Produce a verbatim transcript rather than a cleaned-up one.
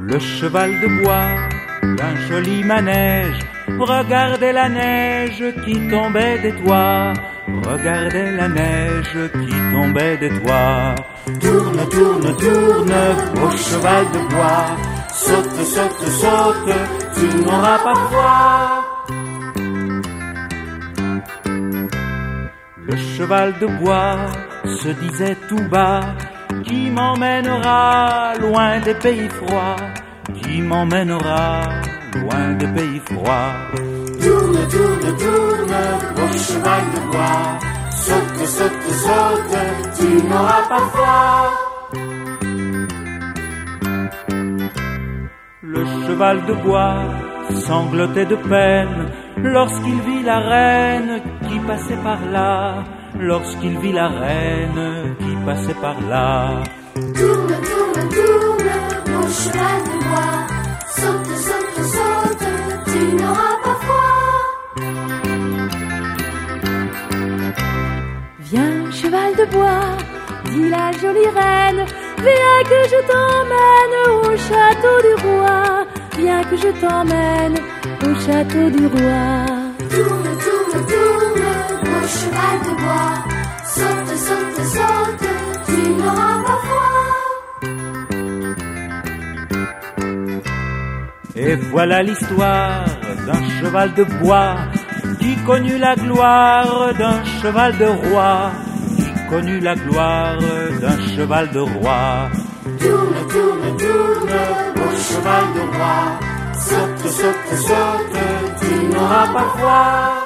Le cheval de bois d'un joli manège regardait la neige qui tombait des toits. Regardez la neige qui tombait des toits. Tourne, tourne, tourne, beau cheval de bois. Saute, saute, saute, tu n'auras pas froid. Le cheval de bois se disait tout bas: qui m'emmènera loin des pays froids? Qui m'emmènera loin des pays froids? Tourne, tourne, tourne, beau cheval de bois. Saute, saute, saute, tu n'auras pas froid. Le cheval de bois sanglotait de peine lorsqu'il vit la reine qui passait par là. Lorsqu'il vit la reine qui passait par là. Tourne, tourne, tourne, beau cheval de bois. Saute, saute, saute, tu n'auras pas froid. Viens, cheval de bois, dit la jolie reine, viens que je t'emmène au château du roi. Viens que je t'emmène au château du roi. Tourne, tourne, tourne, beau cheval de bois. Saute, saute, saute, tu n'auras pas froid. Et voilà l'histoire d'un cheval de bois qui connut la gloire d'un cheval de roi. Qui connut la gloire d'un cheval de roi. Tourne, tourne, tourne, beau cheval de roi. Saute, saute, saute, tu n'auras pas froid.